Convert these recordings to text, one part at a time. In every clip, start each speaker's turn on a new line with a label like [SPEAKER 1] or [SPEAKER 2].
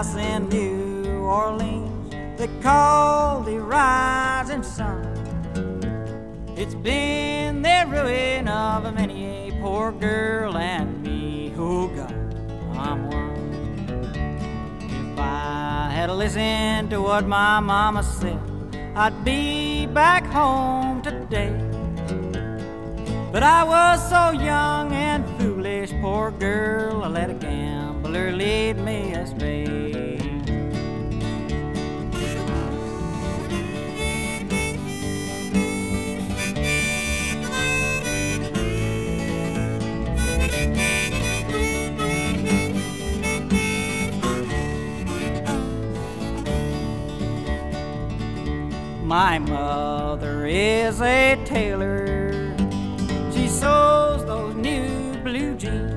[SPEAKER 1] house in New Orleans they call the rising sun. It's been the ruin of many a poor girl and me. Oh God, I'm one. If I had listened to what my mama said, I'd be back home today. But I was so young and foolish, poor girl, I let a gambler lead me astray. My mother is a tailor. She sews those new blue jeans.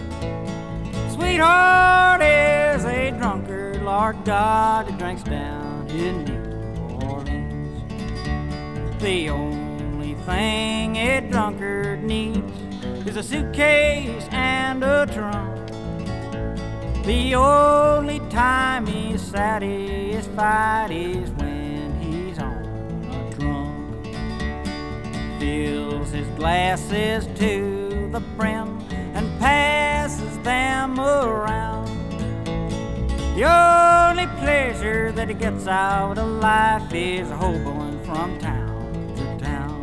[SPEAKER 1] Sweetheart is a drunkard. Lord God, he drinks down in New Orleans. The only thing a drunkard needs is a suitcase and a trunk. The only time he's satisfied is when he's on a drunk. Fills his glasses to the brim and passes them around. The only pleasure that he gets out of life is hoboing from town to town.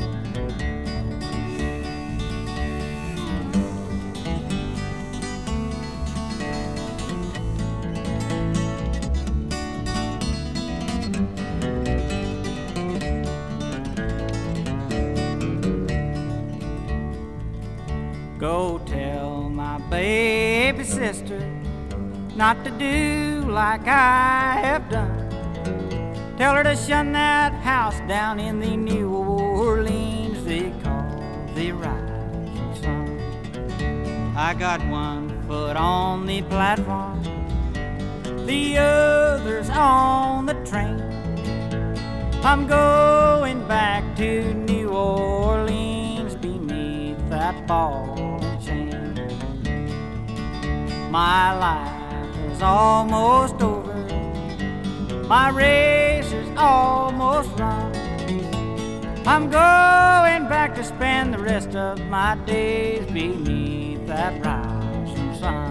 [SPEAKER 1] Go tell my baby sister not to do like I have done. Tell her to shun that house down in the New Orleans they call the rising sun. I got one foot on the platform, the other's on the train. I'm going back to New Orleans beneath that ball and chain. My life is almost over, my race is almost run. I'm going back to spend the rest of my days beneath that rising sun.